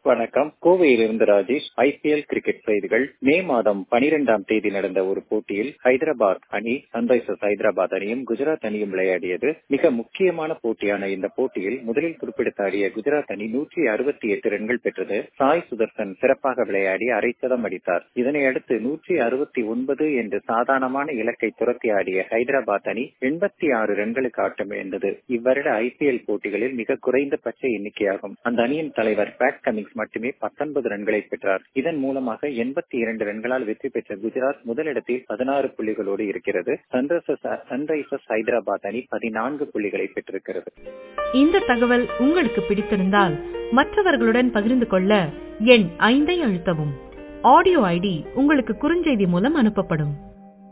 வணக்கம். கோவையிலிருந்து Rajesh. IPL cricket செய்திகள். மே மாதம் 12ஆம் தேதி நடந்த ஒரு போட்டியில் ஹைதராபாத் அணி சன்ரைசர்ஸ் ஹைதராபாத் அணியும் குஜராத் அணியும் விளையாடியது. மிக முக்கியமான போட்டியான இந்த போட்டியில் முதலில் குறிப்பிடத்த ஆடிய குஜராத் அணி 168 ரன்கள் பெற்றது. சாய் சுதர்சன் சிறப்பாக விளையாடி அரை சதம் அடித்தார். இதனை அடுத்து 169 என்று சாதாரணமான இலக்கை துரத்தி ஆடிய ஹைதராபாத் அணி 86 ரன்களுக்கு ஆட்டமிழந்தது. இவ்வருட ஐபிஎல் போட்டிகளில் மிக குறைந்தபட்ச எண்ணிக்கையாகும். அந்த அணியின் தலைவர் பேட் கமின்ஸ் மட்டுமே 19 ரன்களை பெற்றார். இதன் மூலமாக 82 ரன்களால் வெற்றி பெற்ற குஜராத் முதலிடத்தில் 16 புள்ளிகளோடு இருக்கிறது. சன்ரைசர்ஸ் ஹைதராபாத் அணி 14 புள்ளிகளை பெற்றிருக்கிறது. இந்த தகவல் உங்களுக்கு பிடித்திருந்தால் மற்றவர்களுடன் பகிர்ந்து கொள்ள எண் 5 அழுத்தவும். ஆடியோ ஐடி உங்களுக்கு குறுஞ்செய்தி மூலம் அனுப்பப்படும்.